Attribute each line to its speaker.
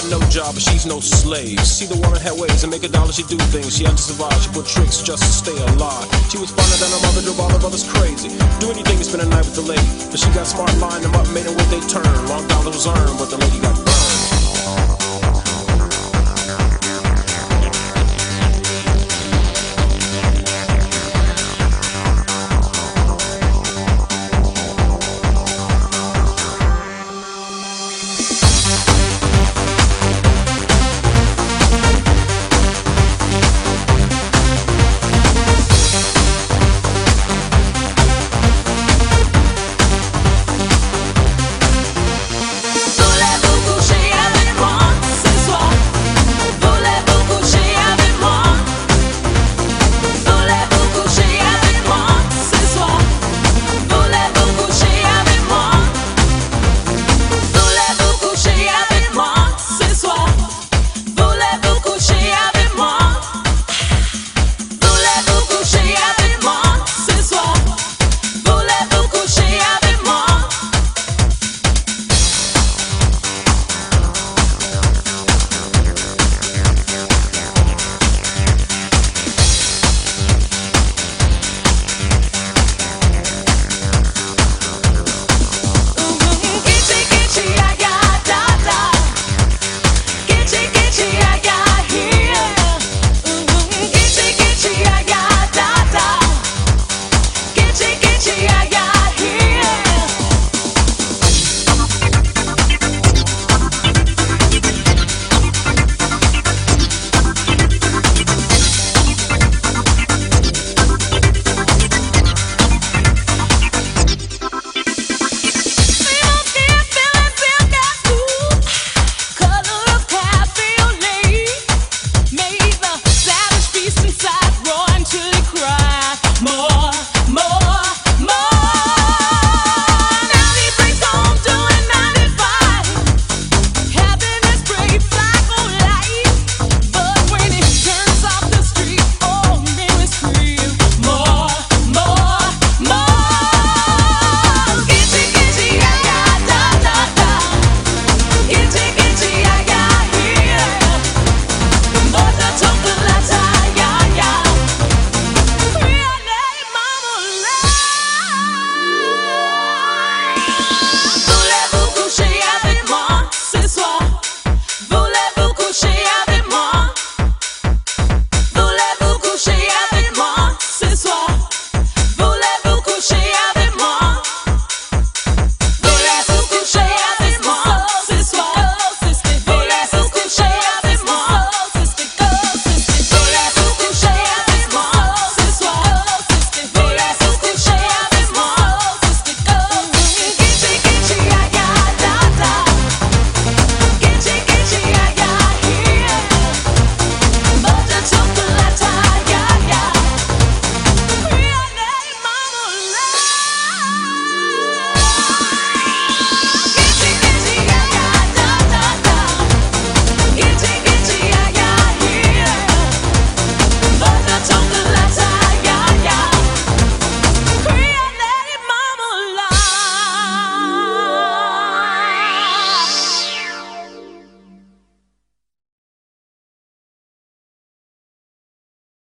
Speaker 1: no job, but she's no slave. See, the woman had ways to make a dollar, she do things. She had to survive, she put tricks just to stay alive. She was finer than her mother, drove all her brothers crazy. Do anything to spend a night with the lady. But she got smart, lined them up, made them wait they turn. Long dollars was earned, but the